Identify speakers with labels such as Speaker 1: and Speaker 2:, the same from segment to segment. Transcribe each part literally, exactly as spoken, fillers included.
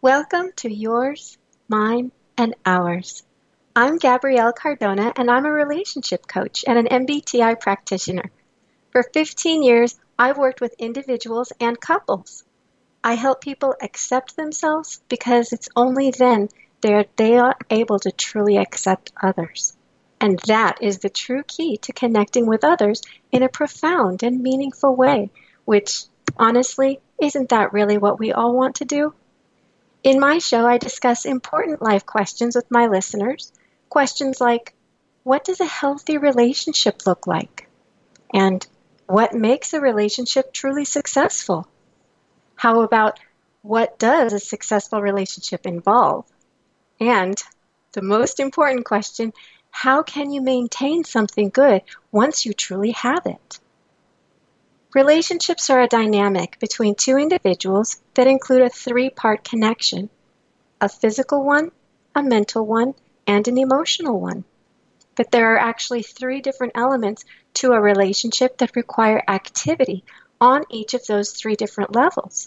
Speaker 1: Welcome to Yours, Mine, and Ours. I'm Gabrielle Cardona, and I'm a relationship coach and an M B T I practitioner. For fifteen years, I've worked with individuals and couples. I help people accept themselves because it's only then they're, they are able to truly accept others. And that is the true key to connecting with others in a profound and meaningful way, which, honestly, isn't that really what we all want to do? In my show, I discuss important life questions with my listeners. Questions like, what does a healthy relationship look like? And what makes a relationship truly successful? How about, what does a successful relationship involve? And the most important question, how can you maintain something good once you truly have it? Relationships are a dynamic between two individuals that include a three-part connection: a physical one, a mental one, and an emotional one. But there are actually three different elements to a relationship that require activity on each of those three different levels.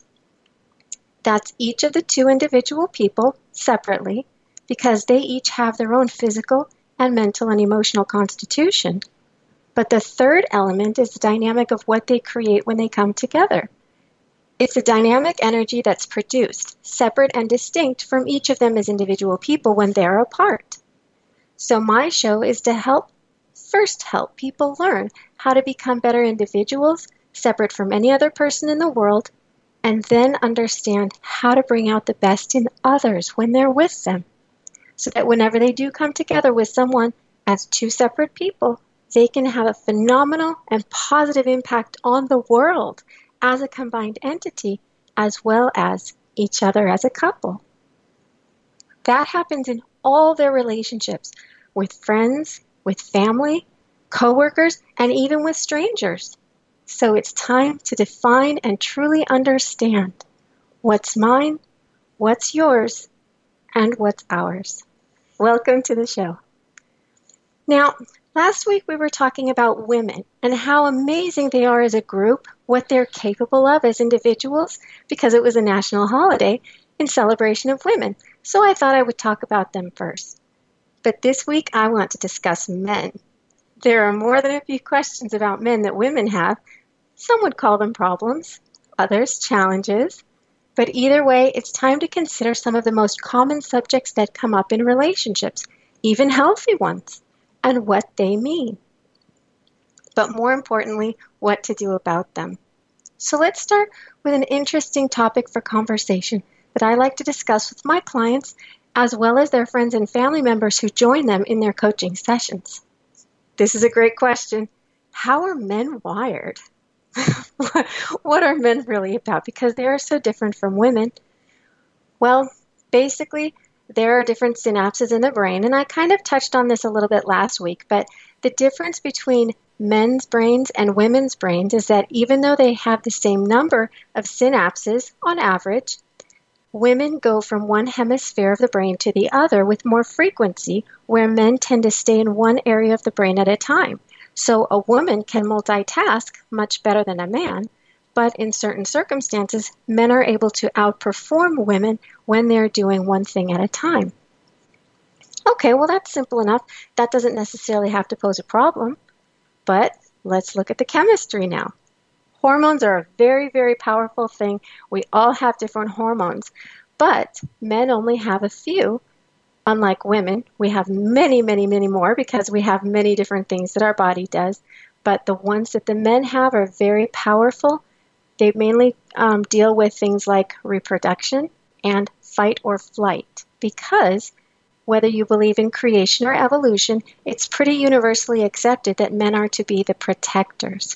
Speaker 1: That's each of the two individual people separately, because they each have their own physical and mental and emotional constitution. But the third element is the dynamic of what they create when they come together. It's a dynamic energy that's produced, separate and distinct from each of them as individual people when they're apart. So my show is to help, first help people learn how to become better individuals, separate from any other person in the world, and then understand how to bring out the best in others when they're with them. So that whenever they do come together with someone as two separate people, they can have a phenomenal and positive impact on the world as a combined entity, as well as each other as a couple. That happens in all their relationships, with friends, with family, coworkers, and even with strangers. So it's time to define and truly understand what's mine, what's yours, and what's ours. Welcome to the show. Now, last week we were talking about women and how amazing they are as a group, what they're capable of as individuals, because it was a national holiday in celebration of women. So I thought I would talk about them first. But this week I want to discuss men. There are more than a few questions about men that women have. Some would call them problems, others challenges. But either way, it's time to consider some of the most common subjects that come up in relationships, even healthy ones, and what they mean. But more importantly, what to do about them. So let's start with an interesting topic for conversation that I like to discuss with my clients, as well as their friends and family members who join them in their coaching sessions. This is a great question. How are men wired? What are men really about? Because they are so different from women. Well, basically, there are different synapses in the brain, and I kind of touched on this a little bit last week, but the difference between men's brains and women's brains is that even though they have the same number of synapses on average, women go from one hemisphere of the brain to the other with more frequency, where men tend to stay in one area of the brain at a time. So a woman can multitask much better than a man, but in certain circumstances, men are able to outperform women when they're doing one thing at a time. Okay, well, that's simple enough. That doesn't necessarily have to pose a problem. But let's look at the chemistry now. Hormones are a very, very powerful thing. We all have different hormones, but men only have a few. Unlike women, we have many, many, many more because we have many different things that our body does. But the ones that the men have are very powerful. They mainly um, deal with things like reproduction and fight or flight, because whether you believe in creation or evolution, it's pretty universally accepted that men are to be the protectors.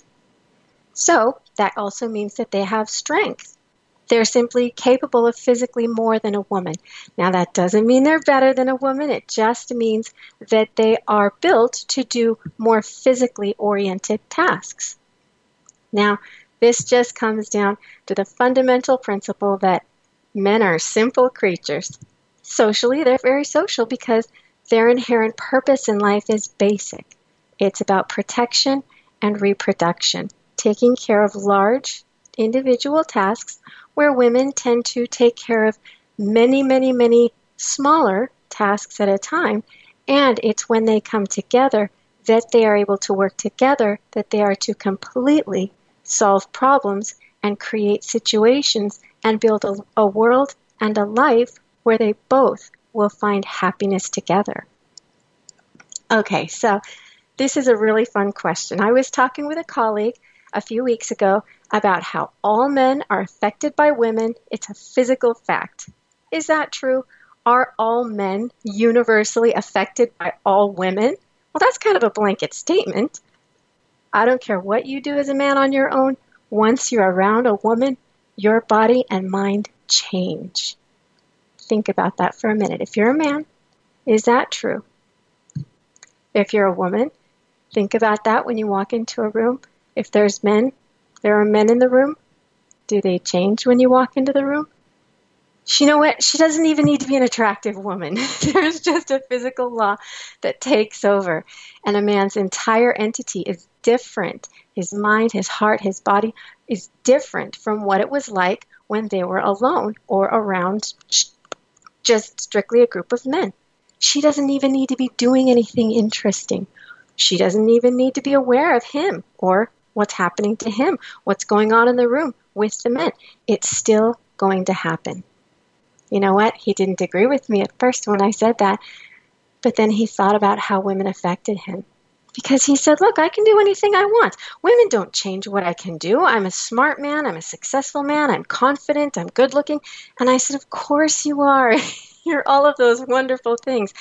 Speaker 1: So that also means that they have strength. They're simply capable of physically more than a woman. Now, that doesn't mean they're better than a woman. It just means that they are built to do more physically oriented tasks. Now, this just comes down to the fundamental principle that men are simple creatures. Socially, they're very social because their inherent purpose in life is basic. It's about protection and reproduction, taking care of large individual tasks where women tend to take care of many, many, many smaller tasks at a time. And it's when they come together that they are able to work together, that they are to completely solve problems and create situations and build a, a world and a life where they both will find happiness together. Okay, so this is a really fun question. I was talking with a colleague a few weeks ago about how all men are affected by women. It's a physical fact. Is that true? Are all men universally affected by all women? Well, that's kind of a blanket statement. I don't care what you do as a man on your own. Once you're around a woman, your body and mind change. Think about that for a minute. If you're a man, is that true? If you're a woman, think about that when you walk into a room. If there's men, there are men in the room. Do they change when you walk into the room? You know what? She doesn't even need to be an attractive woman. There's just a physical law that takes over. And a man's entire entity is different. His mind, his heart, his body is different from what it was like when they were alone or around just strictly a group of men. She doesn't even need to be doing anything interesting. She doesn't even need to be aware of him or what's happening to him, what's going on in the room with the men. It's still going to happen. You know what? He didn't agree with me at first when I said that, but then he thought about how women affected him. Because he said, look, I can do anything I want. Women don't change what I can do. I'm a smart man. I'm a successful man. I'm confident. I'm good looking. And I said, of course you are. You're all of those wonderful things.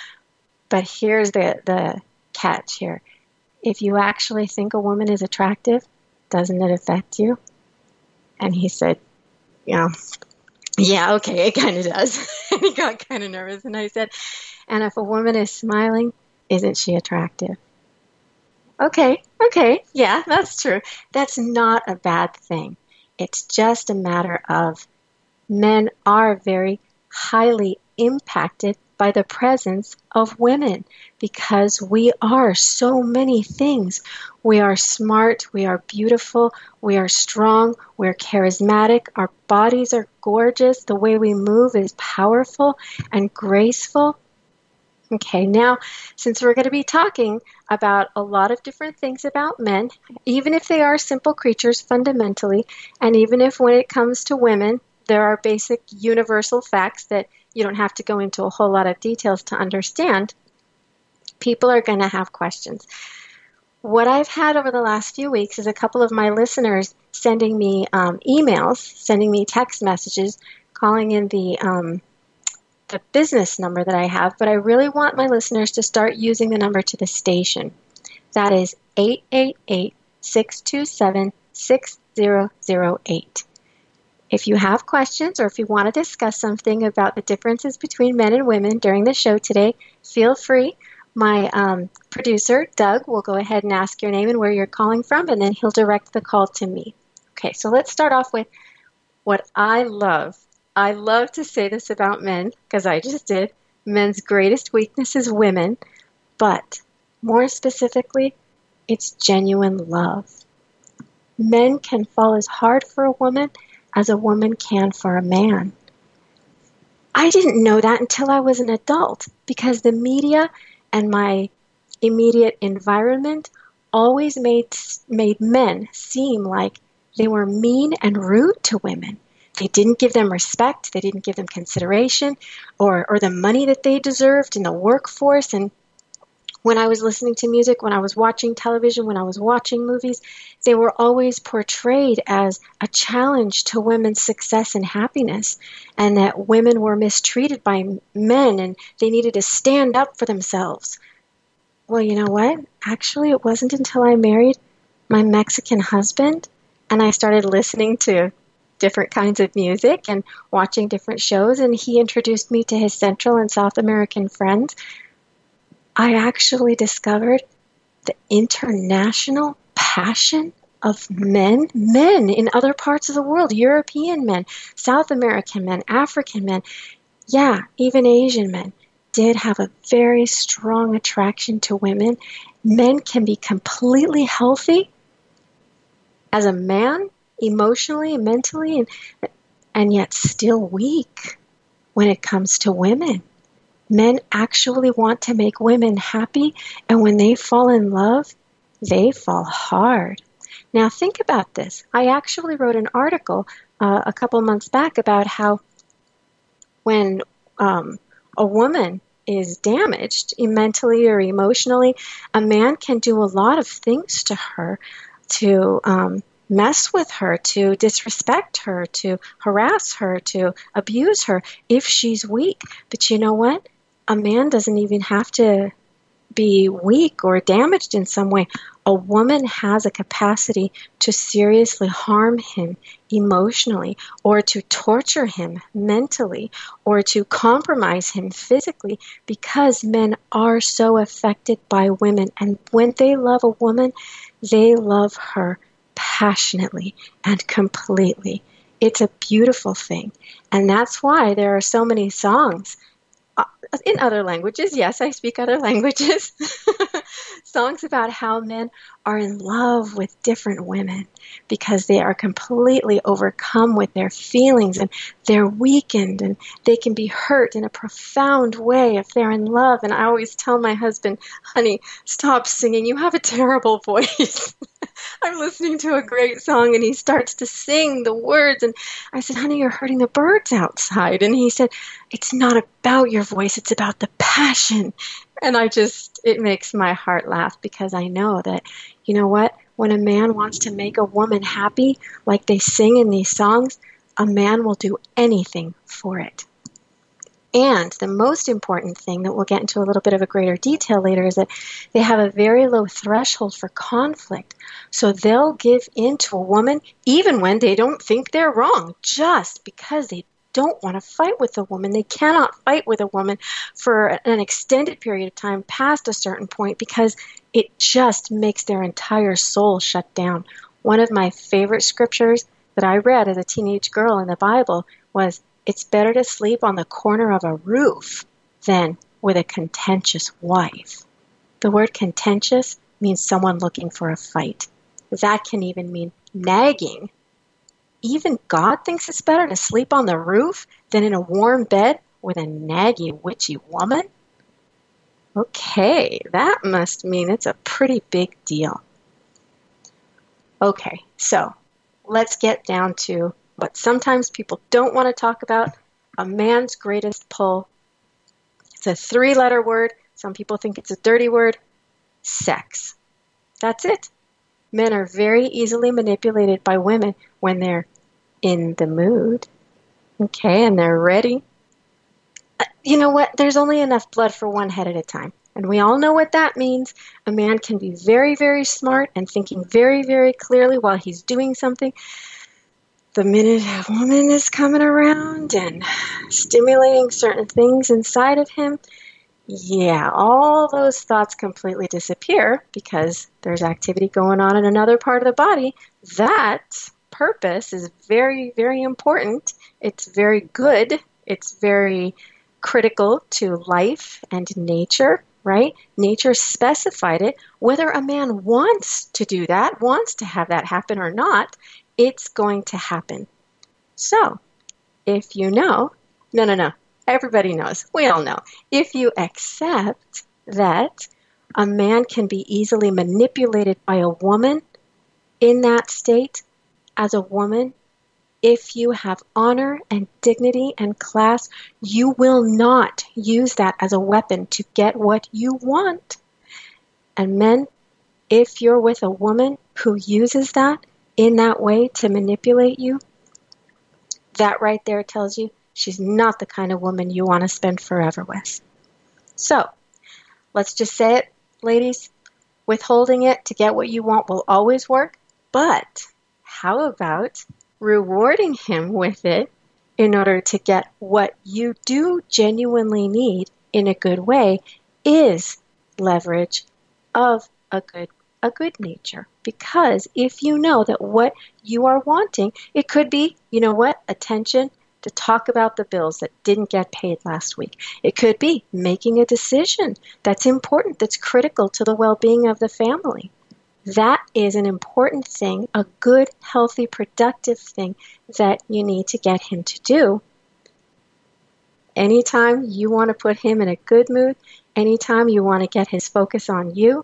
Speaker 1: But here's the, the catch here. If you actually think a woman is attractive, doesn't it affect you? And he said, you know, yeah, okay, it kind of does. And he got kind of nervous. And I said, and if a woman is smiling, isn't she attractive? Okay, okay, yeah, that's true. That's not a bad thing. It's just a matter of men are very highly impacted by the presence of women because we are so many things. We are smart, we are beautiful, we are strong, we're charismatic, our bodies are gorgeous, the way we move is powerful and graceful. Okay, now, since we're going to be talking about a lot of different things about men, even if they are simple creatures fundamentally, and even if when it comes to women, there are basic universal facts that you don't have to go into a whole lot of details to understand, people are going to have questions. What I've had over the last few weeks is a couple of my listeners sending me um, emails, sending me text messages, calling in the um, the business number that I have, but I really want my listeners to start using the number to the station. That is eight eight eight, six two seven, six zero zero eight. If you have questions or if you want to discuss something about the differences between men and women during the show today, feel free. My um, producer, Doug, will go ahead and ask your name and where you're calling from, and then he'll direct the call to me. Okay, so let's start off with what I love. I love to say this about men, because I just did. Men's greatest weakness is women, but more specifically, it's genuine love. Men can fall as hard for a woman as a woman can for a man. I didn't know that until I was an adult, because the media and my immediate environment always made made men seem like they were mean and rude to women. They didn't give them respect, they didn't give them consideration or, or the money that they deserved in the workforce. And when I was listening to music, when I was watching television, when I was watching movies, they were always portrayed as a challenge to women's success and happiness, and that women were mistreated by men and they needed to stand up for themselves. Well, you know what? Actually, it wasn't until I married my Mexican husband and I started listening to different kinds of music and watching different shows, and he introduced me to his Central and South American friends, I actually discovered the international passion of men, men in other parts of the world, European men, South American men, African men, yeah, even Asian men, did have a very strong attraction to women. Men can be completely healthy as a man, emotionally and mentally, and, and yet still weak. when it comes to women. Men actually want to make women happy, and when they fall in love, they fall hard. Now think about this. I actually wrote an article uh, a couple months back about how when um, a woman is damaged mentally or emotionally, a man can do a lot of things to her to um, mess with her, to disrespect her, to harass her, to abuse her if she's weak. But you know what? A man doesn't even have to be weak or damaged in some way. A woman has a capacity to seriously harm him emotionally, or to torture him mentally, or to compromise him physically, because men are so affected by women. And when they love a woman, they love her passionately and completely. It's a beautiful thing. And that's why there are so many songs in other languages. Yes, I speak other languages. Songs about how men are in love with different women because they are completely overcome with their feelings, and they're weakened, and they can be hurt in a profound way if they're in love. And I always tell my husband, honey, stop singing. You have a terrible voice. I'm listening to a great song, and he starts to sing the words. And I said, honey, you're hurting the birds outside. And he said, it's not about your voice. It's about the passion. And I just, it makes my heart laugh, because I know that, you know what? When a man wants to make a woman happy, like they sing in these songs, a man will do anything for it. And the most important thing that we'll get into a little bit of a greater detail later is that they have a very low threshold for conflict. So they'll give in to a woman even when they don't think they're wrong, just because they don't want to fight with a woman. They cannot fight with a woman for an extended period of time past a certain point, because it just makes their entire soul shut down. One of my favorite scriptures that I read as a teenage girl in the Bible was, it's better to sleep on the corner of a roof than with a contentious wife. The word contentious means someone looking for a fight. That can even mean nagging. Even God thinks it's better to sleep on the roof than in a warm bed with a naggy, witchy woman? Okay, that must mean it's a pretty big deal. Okay, so let's get down to what sometimes people don't want to talk about, a man's greatest pull. It's a three-letter word. Some people think it's a dirty word. Sex. That's it. Men are very easily manipulated by women when they're in the mood, okay, and they're ready. You know what? There's only enough blood for one head at a time. And we all know what that means. A man can be very, very smart and thinking very, very clearly while he's doing something. The minute a woman is coming around and stimulating certain things inside of him, yeah, all those thoughts completely disappear because there's activity going on in another part of the body. That purpose is very, very important. It's very good. It's very critical to life and nature, right? Nature specified it. Whether a man wants to do that, wants to have that happen or not, it's going to happen. So, if you know, no, no, no, everybody knows, we all know, if you accept that a man can be easily manipulated by a woman in that state, as a woman, if you have honor and dignity and class, you will not use that as a weapon to get what you want. And men, if you're with a woman who uses that in that way to manipulate you, that right there tells you she's not the kind of woman you want to spend forever with. So, let's just say it, ladies. Withholding it to get what you want will always work, but how about rewarding him with it in order to get what you do genuinely need in a good way is leverage of a good a good nature. Because if you know that what you are wanting, it could be, you know what, attention to talk about the bills that didn't get paid last week. It could be making a decision that's important, that's critical to the well-being of the family. That is an important thing, a good, healthy, productive thing that you need to get him to do. anytime you want to put him in a good mood, anytime you want to get his focus on you,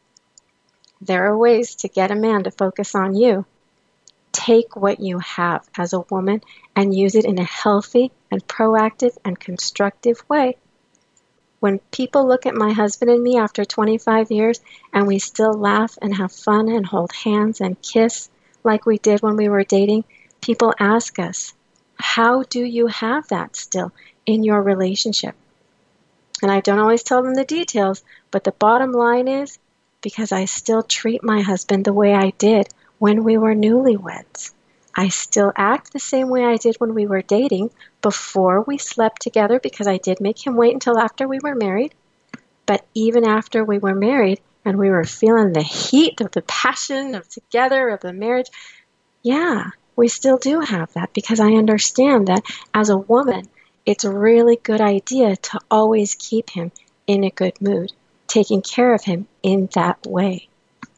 Speaker 1: there are ways to get a man to focus on you. Take what you have as a woman and use it in a healthy and proactive and constructive way. When people look at my husband and me after twenty-five years and we still laugh and have fun and hold hands and kiss like we did when we were dating, people ask us, how do you have that still in your relationship? And I don't always tell them the details, but the bottom line is, because I still treat my husband the way I did when we were newlyweds. I still act the same way I did when we were dating before we slept together, because I did make him wait until after we were married. But even after we were married and we were feeling the heat of the passion of together, of the marriage, yeah, we still do have that, because I understand that as a woman, it's a really good idea to always keep him in a good mood, taking care of him in that way.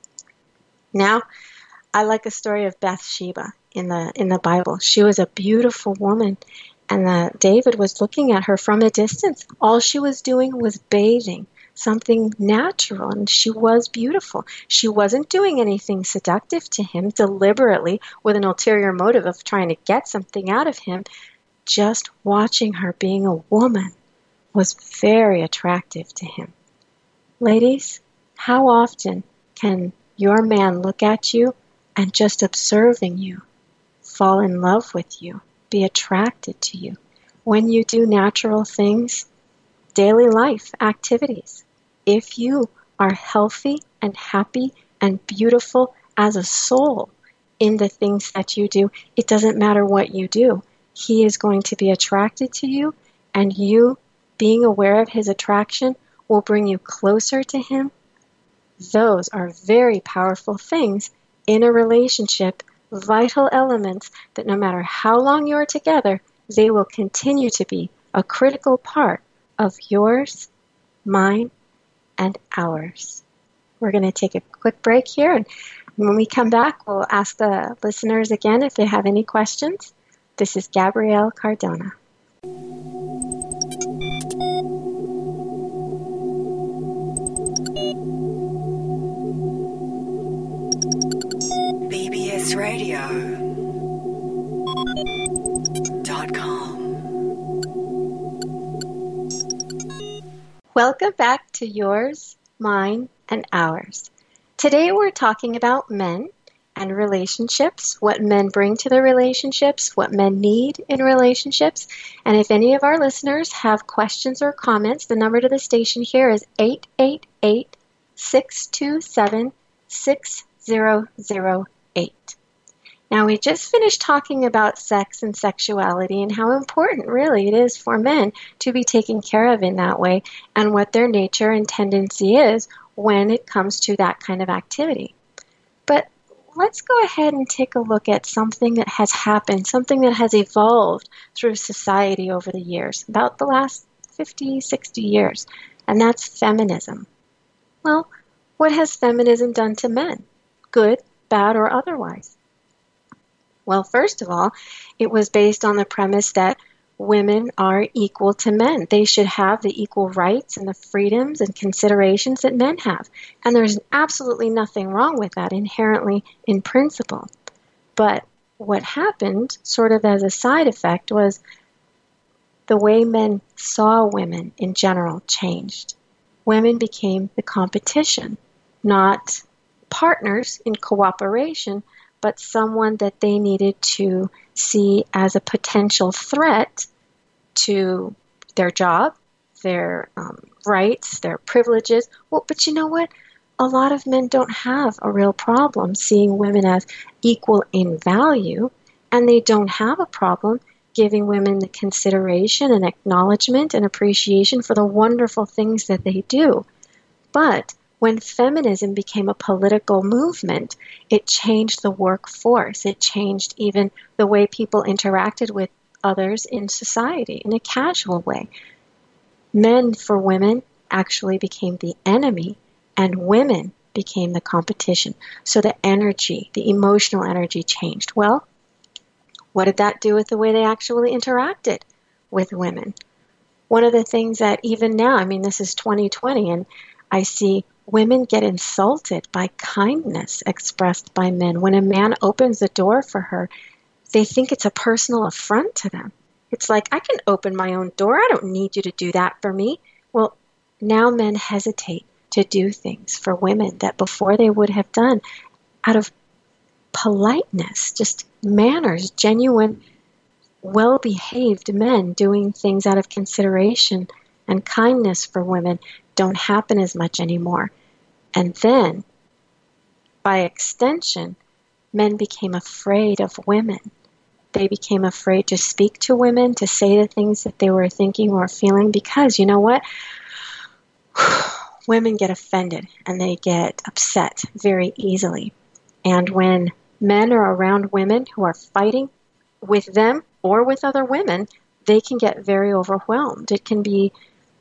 Speaker 1: Now, I like a story of Bathsheba in the in the Bible. She was a beautiful woman, and uh, David was looking at her from a distance. All she was doing was bathing, something natural, and she was beautiful. She wasn't doing anything seductive to him deliberately with an ulterior motive of trying to get something out of him. Just watching her being a woman was very attractive to him. Ladies, how often can your man look at you and just observing you, fall in love with you, be attracted to you? When you do natural things, daily life activities, if you are healthy and happy and beautiful as a soul in the things that you do, it doesn't matter what you do. He is going to be attracted to you, and you being aware of his attraction will bring you closer to him. Those are very powerful things in a relationship, vital elements that no matter how long you're together, they will continue to be a critical part of yours, mine, and ours. We're going to take a quick break here, and when we come back, we'll ask the listeners again if they have any questions. This is Gabrielle Cardona.
Speaker 2: B B S radio dot com.
Speaker 1: Welcome back to Yours, Mine, and Ours. Today we're talking about men and relationships, what men bring to the relationships, what men need in relationships. And if any of our listeners have questions or comments, the number to the station here is eight eight eight, six two seven, six zero zero eight. Now, we just finished talking about sex and sexuality and how important really it is for men to be taken care of in that way, and what their nature and tendency is when it comes to that kind of activity. But let's go ahead and take a look at something that has happened, something that has evolved through society over the years, about the last fifty, sixty years, and that's feminism. Well, what has feminism done to men? Good, bad, or otherwise? Well, first of all, it was based on the premise that women are equal to men. They should have the equal rights and the freedoms and considerations that men have. And there's absolutely nothing wrong with that inherently in principle. But what happened, sort of as a side effect, was the way men saw women in general changed. Women became the competition, not partners in cooperation, but someone that they needed to see as a potential threat to their job, their um, rights, their privileges. Well, but you know what? A lot of men don't have a real problem seeing women as equal in value, and they don't have a problem giving women the consideration and acknowledgement and appreciation for the wonderful things that they do. But when feminism became a political movement, it changed the workforce. It changed even the way people interacted with others in society in a casual way. Men for women actually became the enemy, and women became the competition. So the energy, the emotional energy changed. Well, what did that do with the way they actually interacted with women? One of the things that even now, I mean, this is twenty twenty, and I see women get insulted by kindness expressed by men. When a man opens the door for her, they think it's a personal affront to them. It's like, I can open my own door. I don't need you to do that for me. Well, now men hesitate to do things for women that before they would have done out of politeness, just manners, genuine, well-behaved men doing things out of consideration and kindness for women don't happen as much anymore. And then, by extension, men became afraid of women. They became afraid to speak to women, to say the things that they were thinking or feeling, because, you know what? Women get offended and they get upset very easily. And when men are around women who are fighting with them or with other women, they can get very overwhelmed. It can be,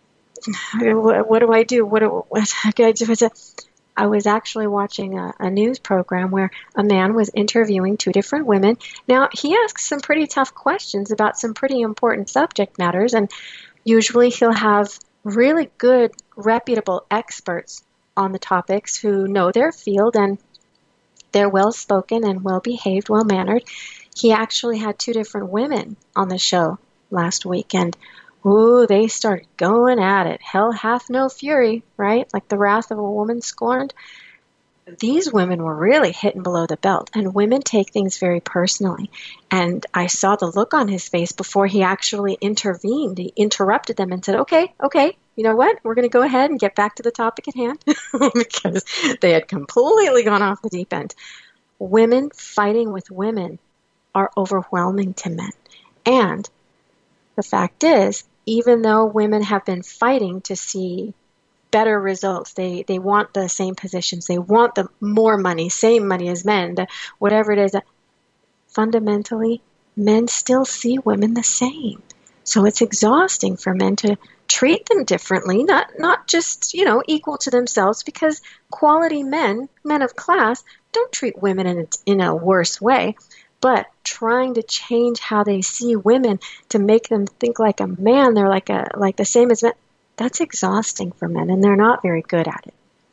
Speaker 1: what, what do I do? What, do, what I do? I was actually watching a, a news program where a man was interviewing two different women. Now, he asks some pretty tough questions about some pretty important subject matters, and usually he'll have really good, reputable experts on the topics who know their field, and they're well-spoken and well-behaved, well-mannered. He actually had two different women on the show last week, and ooh, they started going at it. Hell hath no fury, right? Like the wrath of a woman scorned. These women were really hitting below the belt, and women take things very personally. And I saw the look on his face before he actually intervened. He interrupted them and said, okay, okay, you know what? We're going to go ahead and get back to the topic at hand because they had completely gone off the deep end. Women fighting with women are overwhelming to men. And the fact is, even though women have been fighting to see better results, they, they want the same positions, they want the more money, same money as men, the, whatever it is, fundamentally, men still see women the same. So it's exhausting for men to treat them differently, not not just, you know, equal to themselves, because quality men, men of class, don't treat women in a, in a worse way. But trying to change how they see women to make them think like a man, they're like a like the same as men, that's exhausting for men, and they're not very good at it.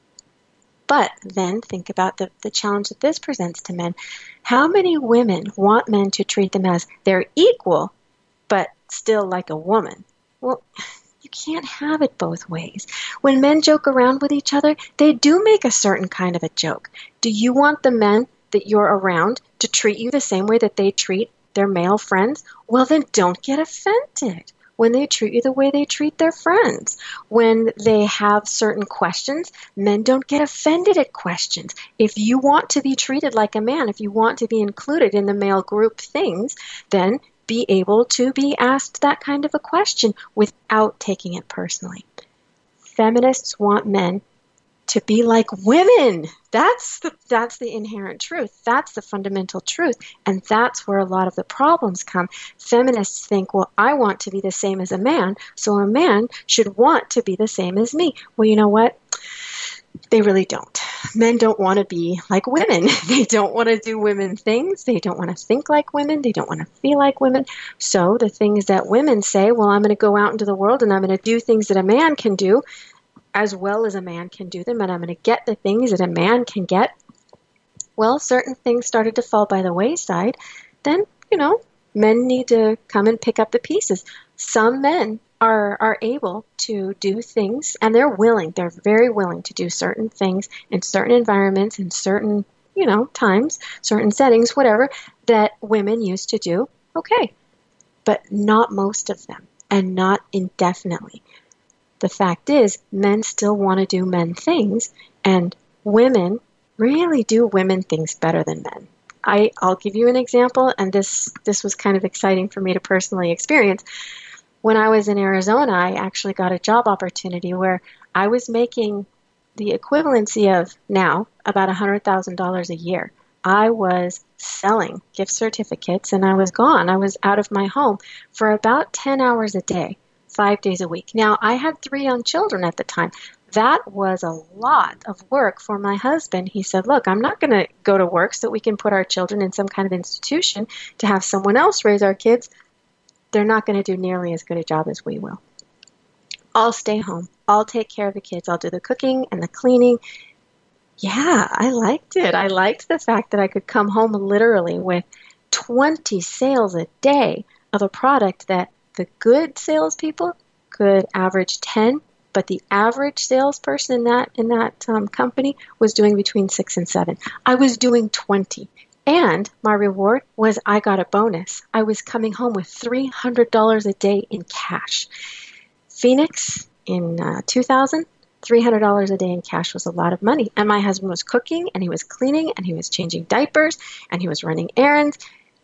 Speaker 1: But then think about the, the challenge that this presents to men. How many women want men to treat them as their equal, but still like a woman? Well, you can't have it both ways. When men joke around with each other, they do make a certain kind of a joke. Do you want the men that you're around to treat you the same way that they treat their male friends? Well, then don't get offended when they treat you the way they treat their friends. When they have certain questions, men don't get offended at questions. If you want to be treated like a man, if you want to be included in the male group things, then be able to be asked that kind of a question without taking it personally. Feminists want men to be like women. That's the, that's the inherent truth. That's the fundamental truth. And that's where a lot of the problems come. Feminists think, well, I want to be the same as a man, so a man should want to be the same as me. Well, you know what? They really don't. Men don't want to be like women. They don't want to do women things. They don't want to think like women. They don't want to feel like women. So the things that women say, well, I'm going to go out into the world and I'm going to do things that a man can do as well as a man can do them, and I'm going to get the things that a man can get. Well, certain things started to fall by the wayside. Then, you know, men need to come and pick up the pieces. Some men are are able to do things, and they're willing, they're very willing to do certain things in certain environments, in certain, you know, times, certain settings, whatever, that women used to do. Okay. But not most of them, and not indefinitely. The fact is, men still want to do men things, and women really do women things better than men. I, I'll give you an example, and this, this was kind of exciting for me to personally experience. When I was in Arizona, I actually got a job opportunity where I was making the equivalency of now about one hundred thousand dollars a year. I was selling gift certificates, and I was gone. I was out of my home for about ten hours a day. Five days a week. Now, I had three young children at the time. That was a lot of work for my husband. He said, look, I'm not going to go to work so that we can put our children in some kind of institution to have someone else raise our kids. They're not going to do nearly as good a job as we will. I'll stay home. I'll take care of the kids. I'll do the cooking and the cleaning. Yeah, I liked it. I liked the fact that I could come home literally with twenty sales a day of a product that the good salespeople could average ten, but the average salesperson in that in that um, company was doing between six and seven. I was doing twenty. And my reward was I got a bonus. I was coming home with three hundred dollars a day in cash. Phoenix in uh, two thousand, three hundred dollars a day in cash was a lot of money. And my husband was cooking, and he was cleaning, and he was changing diapers, and he was running errands.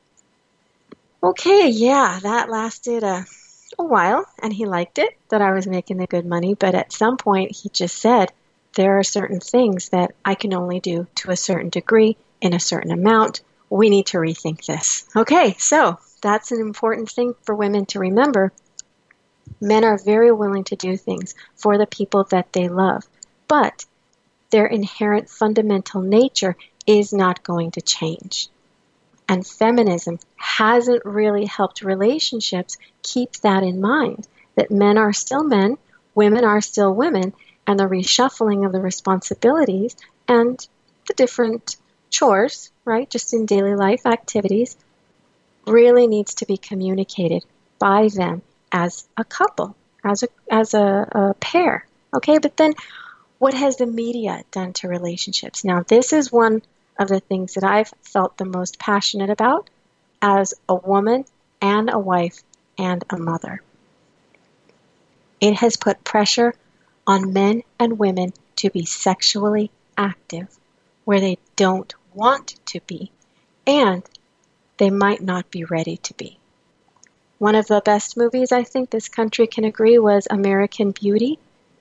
Speaker 1: Okay, yeah, that lasted a, a while, and he liked it, that I was making the good money. But at some point, he just said, there are certain things that I can only do to a certain degree, in a certain amount. We need to rethink this. Okay, so that's an important thing for women to remember. Men are very willing to do things for the people that they love, but their inherent fundamental nature is not going to change. And feminism hasn't really helped relationships keep that in mind, that men are still men, women are still women, and the reshuffling of the responsibilities and the different chores, right, just in daily life activities, really needs to be communicated by them as a couple, as a as a, a pair. Okay, but then what has the media done to relationships? Now, this is one of the things that I've felt the most passionate about as a woman and a wife and a mother. It has put pressure on men and women to be sexually active where they don't want to be, and they might not be ready to be. One of the best movies I think this country can agree was American Beauty.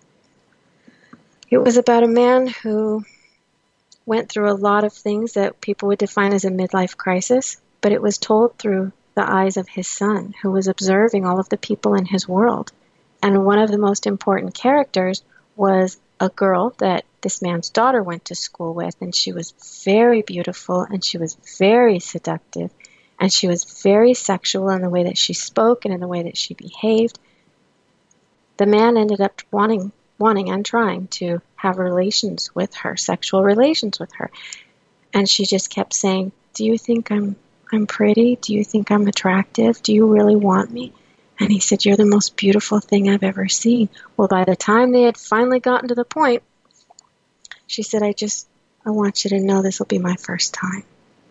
Speaker 1: It was about a man who went through a lot of things that people would define as a midlife crisis, but it was told through the eyes of his son, who was observing all of the people in his world. And one of the most important characters was a girl that this man's daughter went to school with, and she was very beautiful, and she was very seductive, and she was very sexual in the way that she spoke and in the way that she behaved. The man ended up wanting, wanting and trying to have relations with her, sexual relations with her. And she just kept saying, do you think I'm I'm pretty? Do you think I'm attractive? Do you really want me? And he said, you're the most beautiful thing I've ever seen. Well, by the time they had finally gotten to the point, she said, I just, I want you to know this will be my first time.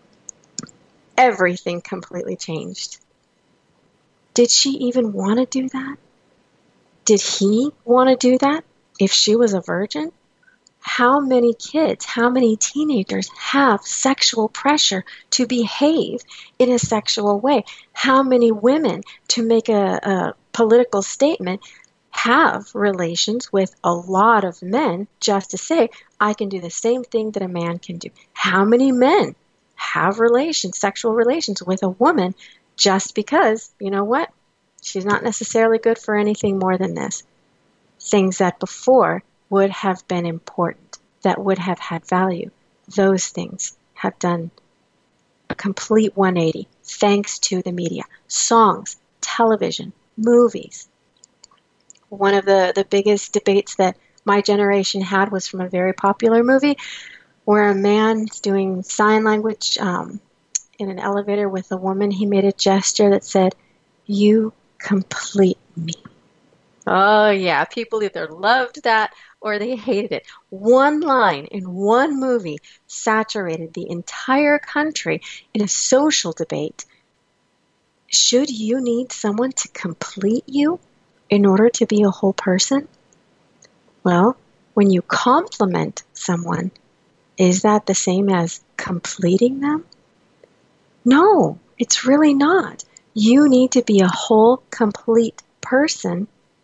Speaker 1: Everything completely changed. Did she even want to do that? Did he want to do that if she was a virgin? How many kids, how many teenagers have sexual pressure to behave in a sexual way? How many women, to make a, a political statement, have relations with a lot of men just to say, I can do the same thing that a man can do? How many men have relations, sexual relations with a woman just because, you know what, she's not necessarily good for anything more than this? Things that before would have been important, that would have had value. Those things have done a complete one eighty thanks to the media. Songs, television, movies. One of the, the biggest debates that my generation had was from a very popular movie where a man is doing sign language um, in an elevator with a woman. He made a gesture that said, you complete me. Oh, yeah. People either loved that or they hated it. One line in one movie saturated the entire country in a social debate. Should you need someone to complete you in order to be a whole person? Well, when you compliment someone, is that the same as completing them? No, it's really not. You need to be a whole, complete person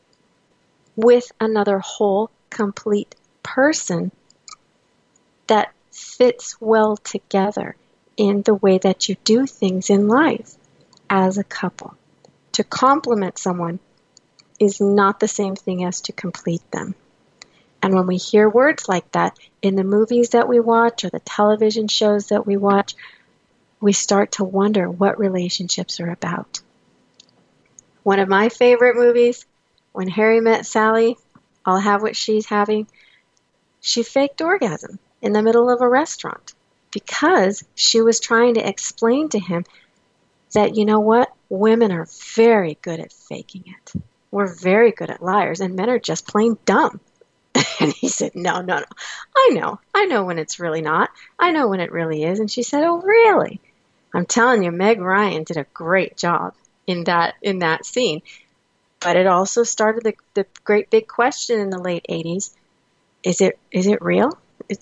Speaker 1: with another whole, complete person that fits well together in the way that you do things in life as a couple. To compliment someone is not the same thing as to complete them. And when we hear words like that in the movies that we watch or the television shows that we watch, we start to wonder what relationships are about. One of my favorite movies when Harry met Sally, I'll have what she's having, she faked orgasm in the middle of a restaurant because she was trying to explain to him that, you know what, women are very good at faking it. We're very good at liars, and men are just plain dumb. And he said, no, no, no. I know. I know when it's really not. I know when it really is. And she said, oh, really? I'm telling you, Meg Ryan did a great job in that in that scene. But it also started the, the great big question in the late eighties. Is it is it real?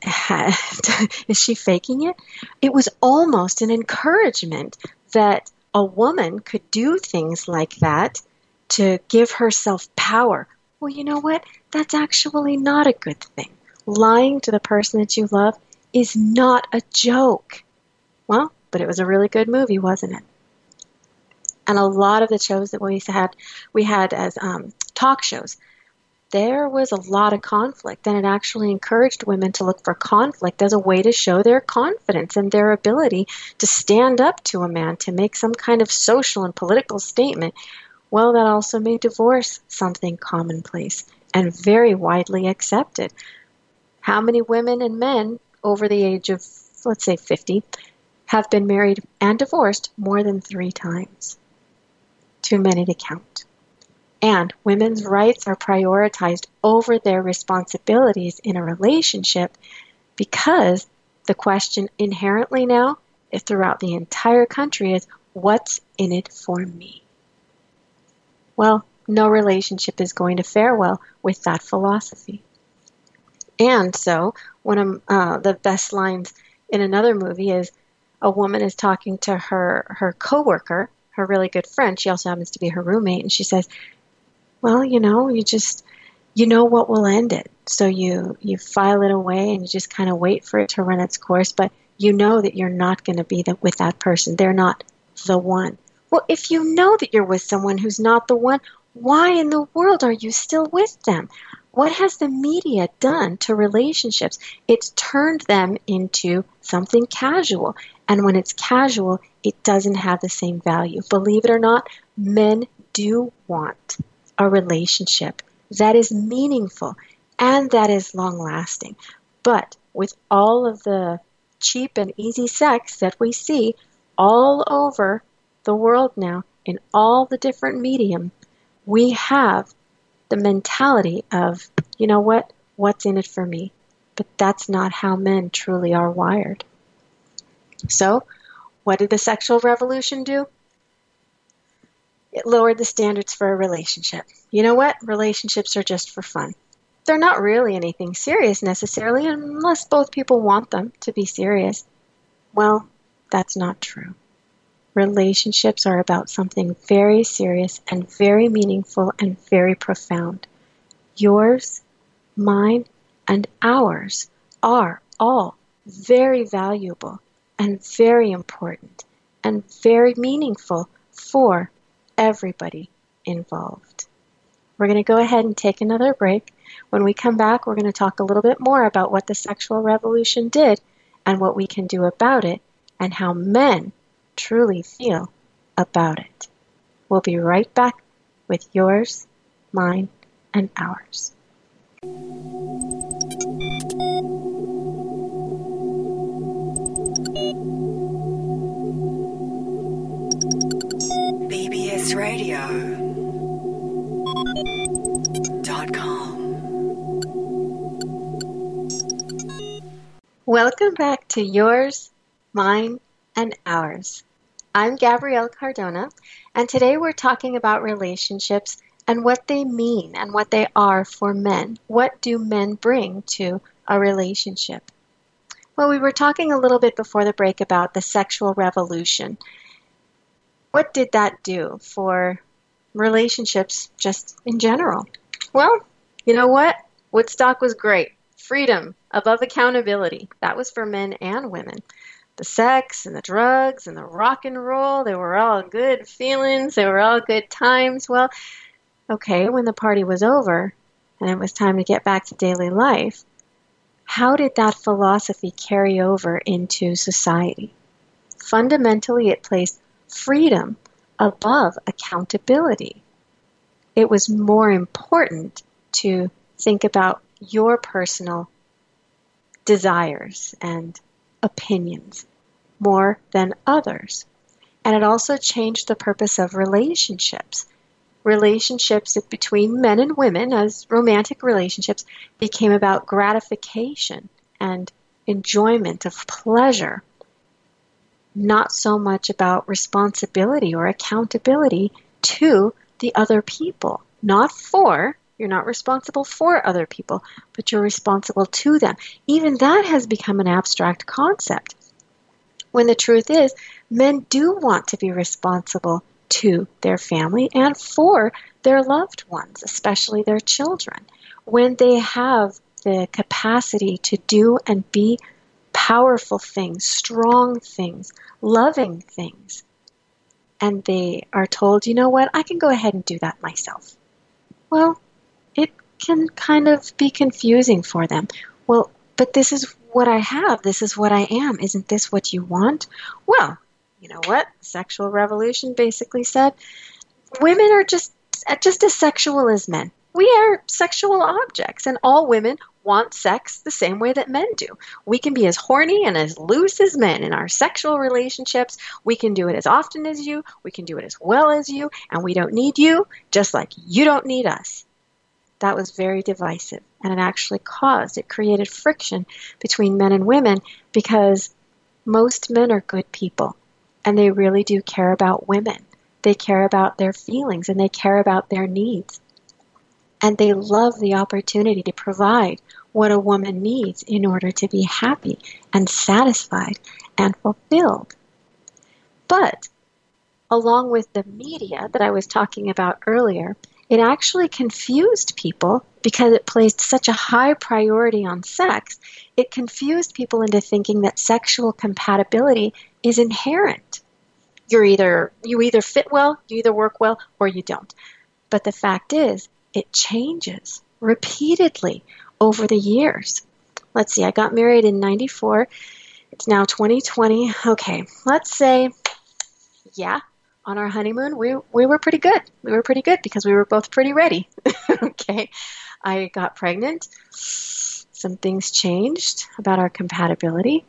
Speaker 1: Is she faking it? It was almost an encouragement that a woman could do things like that to give herself power. Well, you know what? That's actually not a good thing. Lying to the person that you love is not a joke. Well, but it was a really good movie, wasn't it? And a lot of the shows that we had, we had as um, talk shows, there was a lot of conflict, and it actually encouraged women to look for conflict as a way to show their confidence and their ability to stand up to a man, to make some kind of social and political statement. Well, that also made divorce something commonplace and very widely accepted. How many women and men over the age of, let's say, fifty, have been married and divorced more than three times? Too many to count. And women's rights are prioritized over their responsibilities in a relationship because the question inherently now, if throughout the entire country, is what's in it for me? Well, no relationship is going to fare well with that philosophy. And so, one of uh, the best lines in another movie is a woman is talking to her, her coworker, her really good friend. She also happens to be her roommate, and she says, well, you know, you just, you know what will end it. So you, you file it away and you just kind of wait for it to run its course, but you know that you're not going to be the, with that person. They're not the one. Well, if you know that you're with someone who's not the one, why in the world are you still with them? What has the media done to relationships? It's turned them into something casual. And when it's casual, it doesn't have the same value. Believe it or not, men do want a relationship that is meaningful and that is long-lasting. But with all of the cheap and easy sex that we see all over the world now, in all the different medium, we have the mentality of, you know what, what's in it for me? But that's not how men truly are wired. So, what did the sexual revolution do? It lowered the standards for a relationship. You know what? Relationships are just for fun. They're not really anything serious necessarily, unless both people want them to be serious. Well, that's not true. Relationships are about something very serious and very meaningful and very profound. Yours, mine, and ours are all very valuable and very important and very meaningful for everybody involved. We're going to go ahead and take another break. When we come back, we're going to talk a little bit more about what the sexual revolution did and what we can do about it and how men truly feel about it. We'll be right back with yours, mine, and ours.
Speaker 2: B B S radio dot com.
Speaker 1: Welcome back to Yours, Mine, and Ours. I'm Gabrielle Cardona, and today we're talking about relationships and what they mean and what they are for men. What do men bring to a relationship? Well, we were talking a little bit before the break about the sexual revolution. What did that do for relationships just in general? Well, you know what? Woodstock was great. Freedom above accountability. That was for men and women. The sex and the drugs and the rock and roll, they were all good feelings. They were all good times. Well, okay, when the party was over and it was time to get back to daily life, how did that philosophy carry over into society? Fundamentally, it placed freedom above accountability. it was more important to think about your personal desires and opinions more than others. And it also changed the purpose of relationships. Relationships between men and women, as romantic relationships, became about gratification and enjoyment of pleasure, not so much about responsibility or accountability to the other people. Not for, you're not responsible for other people, but you're responsible to them. Even that has become an abstract concept, when the truth is, men do want to be responsible to their family and for their loved ones, especially their children. When they have the capacity to do and be powerful things, strong things, loving things, and they are told, you know what, I can go ahead and do that myself. Well, it can kind of be confusing for them. Well, but this is what I have. This is what I am. Isn't this what you want? Well, you know what? The sexual revolution basically said women are just, just as sexual as men. We are sexual objects, and all women want sex the same way that men do. We can be as horny and as loose as men in our sexual relationships. We can do it as often as you. We can do it as well as you, and we don't need you, just like you don't need us. That was very divisive, and it actually caused, it created friction between men and women, because most men are good people, and they really do care about women. They care about their feelings, and they care about their needs. And they love the opportunity to provide what a woman needs in order to be happy and satisfied and fulfilled. But along with the media that I was talking about earlier, it actually confused people because it placed such a high priority on sex. It confused people into thinking that sexual compatibility is inherent. You're either, you either fit well, you either work well, or you don't. But the fact is, it changes repeatedly over the years. Let's see, I got married in ninety-four. It's now twenty twenty. Okay, let's say, yeah, on our honeymoon, we we were pretty good. We were pretty good because we were both pretty ready. Okay, I got pregnant. Some things changed about our compatibility.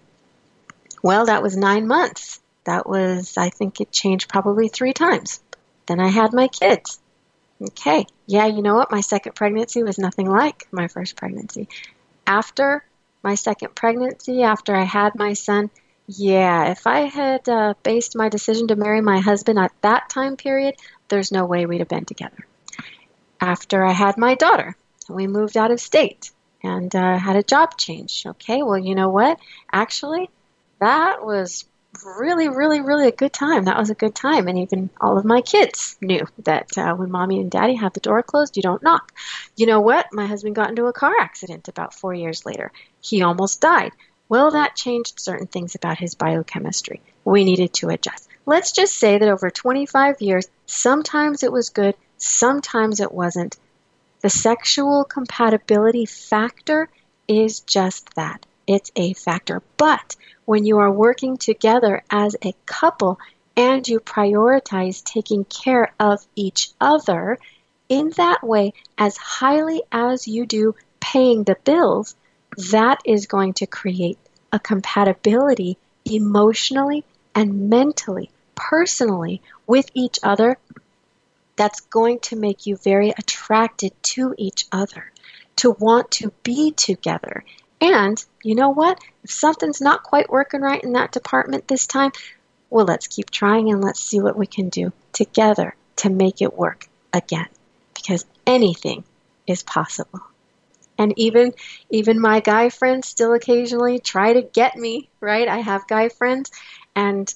Speaker 1: Well, that was nine months. That was, I think it changed probably three times. Then I had my kids. Okay, yeah, you know what? My second pregnancy was nothing like my first pregnancy. After my second pregnancy, after I had my son, yeah, if I had uh, based my decision to marry my husband at that time period, there's no way we'd have been together. After I had my daughter, we moved out of state and uh, had a job change. Okay, well, you know what? Actually, that was really, really, really a good time. That was a good time. And even all of my kids knew that uh, when mommy and daddy have the door closed, you don't knock. You know what? My husband got into a car accident about four years later. He almost died. Well, that changed certain things about his biochemistry. We needed to adjust. Let's just say that over twenty-five years, sometimes it was good, sometimes it wasn't. The sexual compatibility factor is just that. It's a factor. But when you are working together as a couple and you prioritize taking care of each other in that way as highly as you do paying the bills, that is going to create a compatibility emotionally and mentally, personally with each other that's going to make you very attracted to each other, to want to be together. And you know what? If something's not quite working right in that department this time, well, let's keep trying and let's see what we can do together to make it work again. Because anything is possible. And even even my guy friends still occasionally try to get me, right? I have guy friends, and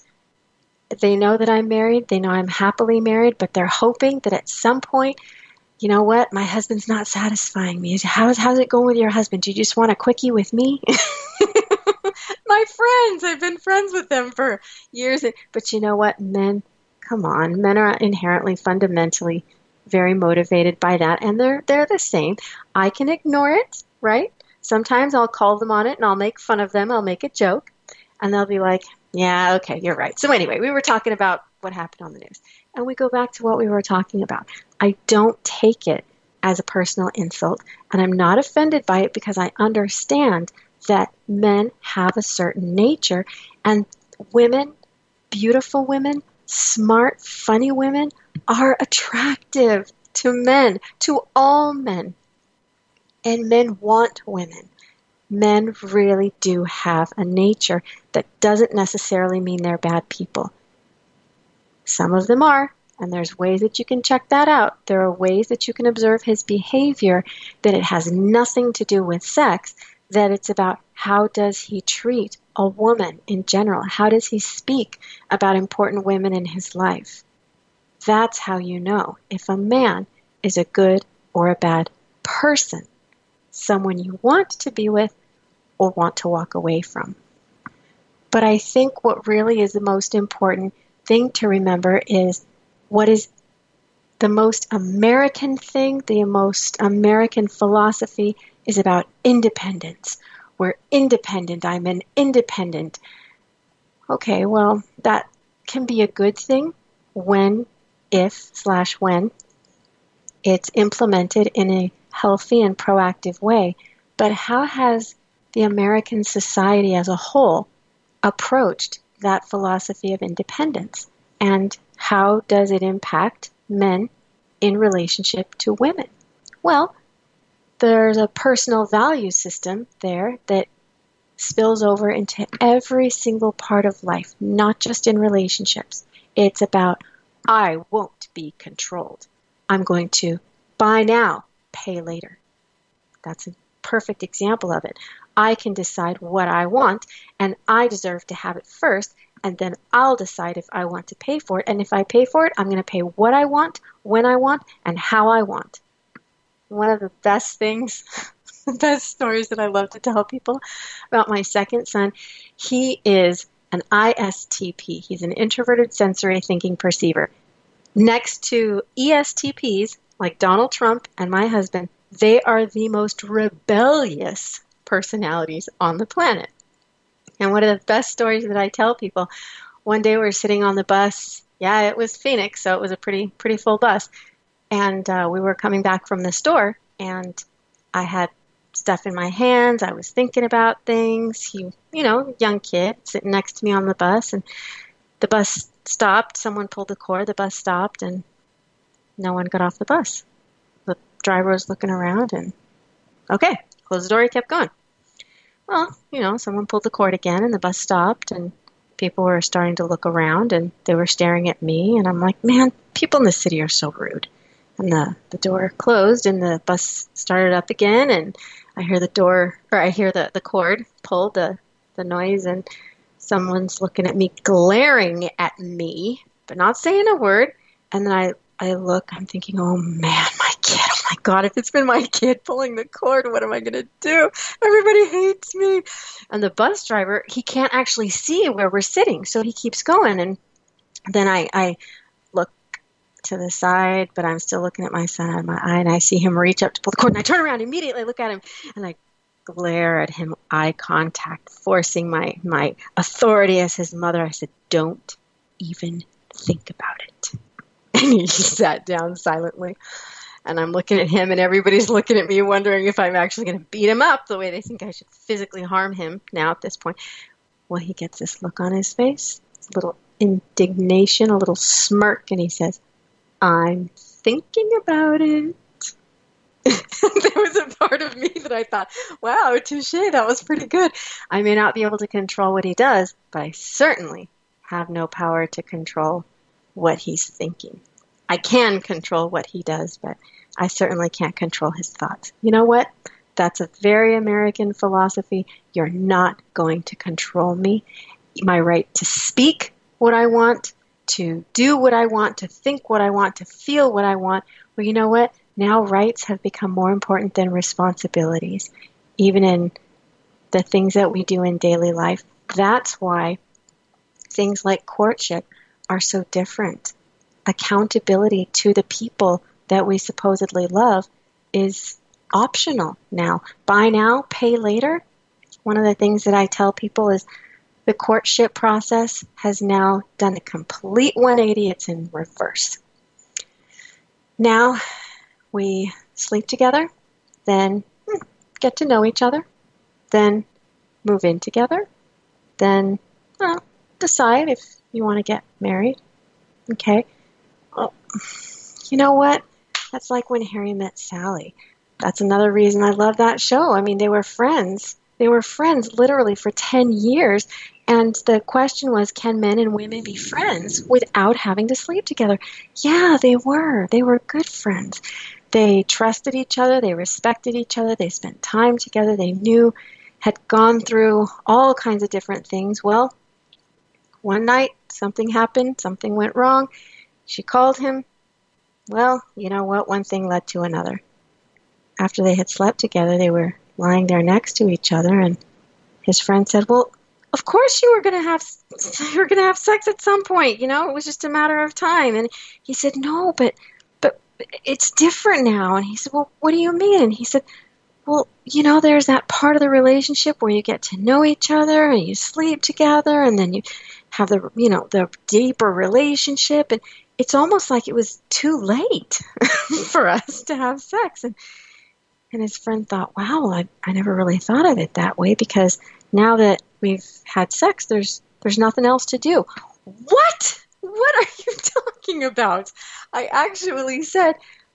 Speaker 1: they know that I'm married. They know I'm happily married, but they're hoping that at some point, you know what? My husband's not satisfying me. How's, how's it going with your husband? Do you just want a quickie with me? My friends, I've been friends with them for years. But you know what? Men, come on. Men are inherently, fundamentally very motivated by that. And they're, they're the same. I can ignore it, right? Sometimes I'll call them on it and I'll make fun of them. I'll make a joke. And they'll be like, yeah, okay, you're right. So anyway, we were talking about what happened on the news. And we go back to what we were talking about. I don't take it as a personal insult, and I'm not offended by it because I understand that men have a certain nature, and women, beautiful women, smart, funny women, are attractive to men, to all men. And men want women. Men really do have a nature that doesn't necessarily mean they're bad people. Some of them are, and there's ways that you can check that out. There are ways that you can observe his behavior that it has nothing to do with sex, that it's about how does he treat a woman in general? How does he speak about important women in his life? That's how you know if a man is a good or a bad person, someone you want to be with or want to walk away from. But I think what really is the most important thing to remember is what is the most American thing, the most American philosophy is about independence. We're independent. I'm an independent. Okay, well, that can be a good thing when, if, slash when, it's implemented in a healthy and proactive way. But how has the American society as a whole approached that philosophy of independence? And how does it impact men in relationship to women? Well, there's a personal value system there that spills over into every single part of life, not just in relationships. It's about, I won't be controlled. I'm going to buy now, pay later. That's a perfect example of it. I can decide what I want, and I deserve to have it first, and then I'll decide if I want to pay for it. And if I pay for it, I'm going to pay what I want, when I want, and how I want. One of the best things, the best stories that I love to tell people about my second son, he is an I S T P. He's an introverted sensory thinking perceiver. Next to E S T Ps, like Donald Trump and my husband, they are the most rebellious personalities on the planet. And one of the best stories that I tell people, one day we were sitting on the bus. Yeah, it was Phoenix, so it was a pretty pretty full bus. And uh, we were coming back from the store, and I had stuff in my hands. I was thinking about things. He, you know, young kid sitting next to me on the bus, and the bus stopped. Someone pulled the cord. The bus stopped, and no one got off the bus. The driver was looking around, and okay, closed the door. He kept going. Well, you know, someone pulled the cord again, and the bus stopped, and people were starting to look around, and they were staring at me, and I'm like, man, people in the city are so rude. And the, the door closed, and the bus started up again, and I hear the door, or I hear the, the cord pull, the, the noise, and someone's looking at me, glaring at me, but not saying a word. And then I, I look, I'm thinking, oh man, my kid, oh my God, if it's been my kid pulling the cord, what am I going to do? Everybody hates me. And the bus driver, he can't actually see where we're sitting, so he keeps going. And then I, I look to the side, but I'm still looking at my son out of my eye, and I see him reach up to pull the cord, and I turn around immediately, look at him, and I glare at him, eye contact, forcing my, my authority as his mother. I said, don't even think about it. And he sat down silently, and I'm looking at him, and everybody's looking at me, wondering if I'm actually going to beat him up the way they think I should physically harm him now at this point. Well, he gets this look on his face, a little indignation, a little smirk, and he says, I'm thinking about it. There was a part of me that I thought, wow, touche, that was pretty good. I may not be able to control what he does, but I certainly have no power to control what he's thinking. I can control what he does, but I certainly can't control his thoughts. You know what? That's a very American philosophy. You're not going to control me. My right to speak what I want, to do what I want, to think what I want, to feel what I want. Well, you know what? Now rights have become more important than responsibilities, even in the things that we do in daily life. That's why things like courtship are so different. Accountability to the people that we supposedly love is optional now. Buy now, pay later. One of the things that I tell people is the courtship process has now done a complete one eighty. It's in reverse. Now we sleep together, then hmm, get to know each other, then move in together, then well, decide if you want to get married. Okay. Well, you know what? That's like when Harry met Sally. That's another reason I love that show. I mean, they were friends. They were friends literally for ten years. And the question was, can men and women be friends without having to sleep together? Yeah, they were. They were good friends. They trusted each other. They respected each other. They spent time together. They knew, had gone through all kinds of different things. Well, one night, something happened. Something went wrong. She called him. Well, you know what? One thing led to another. After they had slept together, they were lying there next to each other, and his friend said, well, of course you were going to have you were going to have sex at some point, you know, it was just a matter of time. And he said, no, but but it's different now. And he said, well, what do you mean? And he said, well, you know, there's that part of the relationship where you get to know each other and you sleep together and then you have the, you know, the deeper relationship. And it's almost like it was too late for us to have sex. And and his friend thought, wow, I, I never really thought of it that way, because now that we've had sex, there's there's nothing else to do. What? What are you talking about? I actually said,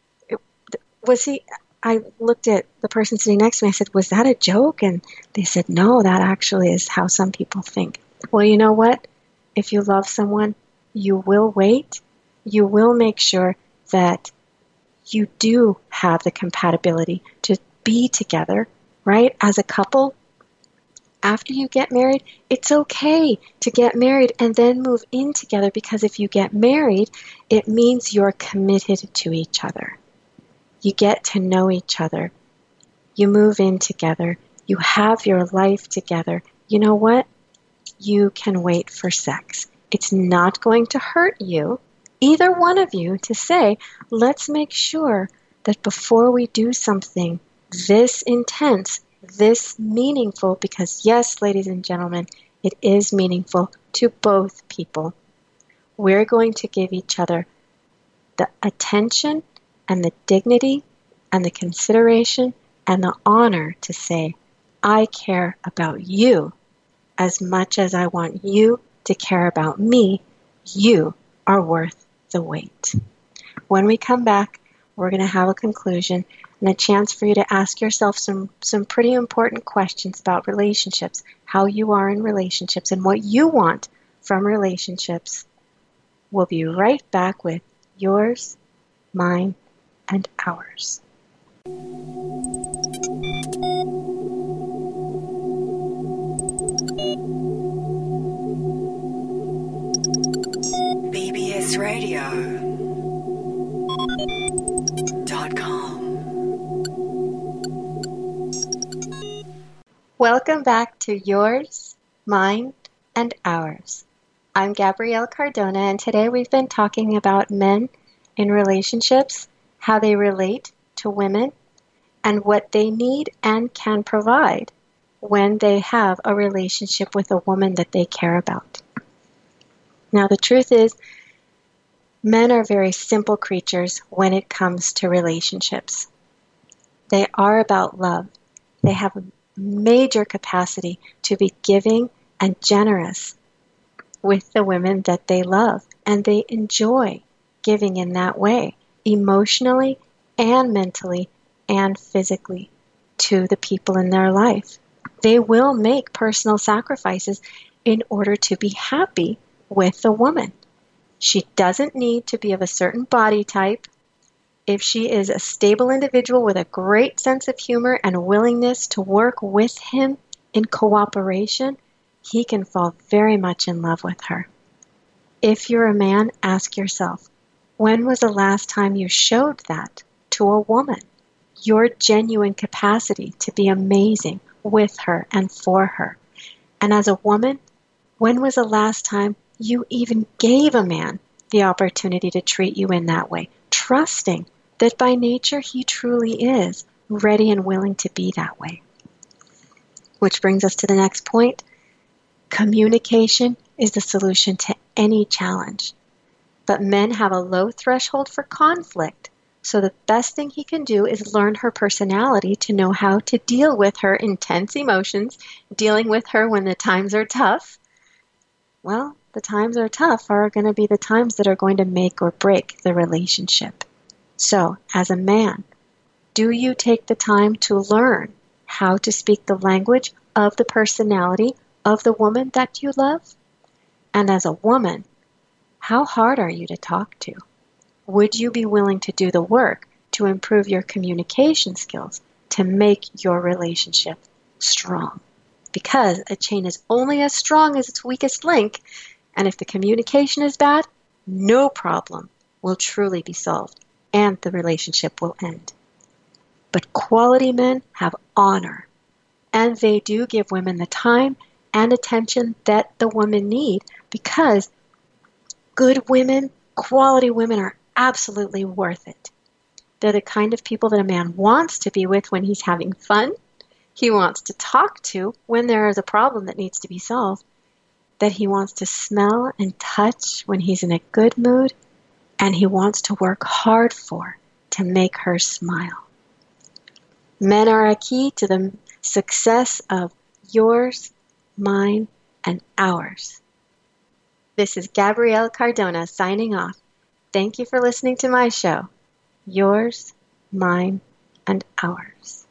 Speaker 1: was he, I looked at the person sitting next to me, I said, was that a joke? And they said, no, that actually is how some people think. Well, you know what? If you love someone, you will wait. You will make sure that you do have the compatibility to be together, right? As a couple, after you get married, it's okay to get married and then move in together, because if you get married, it means you're committed to each other. You get to know each other. You move in together. You have your life together. You know what? You can wait for sex. It's not going to hurt you, either one of you, to say, let's make sure that before we do something this intense, this meaningful, because yes, ladies and gentlemen, it is meaningful to both people, we're going to give each other the attention and the dignity and the consideration and the honor to say, I care about you as much as I want you to care about me. You are worth the wait. When we come back, we're going to have a conclusion and a chance for you to ask yourself some, some pretty important questions about relationships, how you are in relationships, and what you want from relationships. We'll be right back with Yours, Mine, and Ours.
Speaker 2: B B S Radio dot com.
Speaker 1: Welcome back to Yours, Mine, and Ours. I'm Gabrielle Cardona, and today we've been talking about men in relationships, how they relate to women, and what they need and can provide when they have a relationship with a woman that they care about. Now, the truth is, men are very simple creatures when it comes to relationships. They are about love. They have a major capacity to be giving and generous with the women that they love, and they enjoy giving in that way, emotionally and mentally and physically, to the people in their life. They will make personal sacrifices in order to be happy with the woman. She doesn't need to be of a certain body type. If she is a stable individual with a great sense of humor and a willingness to work with him in cooperation, he can fall very much in love with her. If you're a man, ask yourself, when was the last time you showed that to a woman? Your genuine capacity to be amazing with her and for her. And as a woman, when was the last time you even gave a man the opportunity to treat you in that way, trusting that by nature he truly is ready and willing to be that way? Which brings us to the next point. Communication is the solution to any challenge. But men have a low threshold for conflict So the best thing he can do is learn her personality to know how to deal with her intense emotions, dealing with her when the times are tough. Well, the times are tough are going to be the times that are going to make or break the relationship. So, as a man, do you take the time to learn how to speak the language of the personality of the woman that you love? And as a woman, how hard are you to talk to? Would you be willing to do the work to improve your communication skills to make your relationship strong? Because a chain is only as strong as its weakest link, and if the communication is bad, no problem will truly be solved, and the relationship will end. But quality men have honor, and they do give women the time and attention that the women need, because good women, quality women, are absolutely worth it. They're the kind of people that a man wants to be with when he's having fun. He wants to talk to when there is a problem that needs to be solved. That he wants to smell and touch when he's in a good mood. And he wants to work hard for to make her smile. Men are a key to the success of yours, mine, and ours. This is Gabrielle Cardona signing off. Thank you for listening to my show, Yours, Mine, and Ours.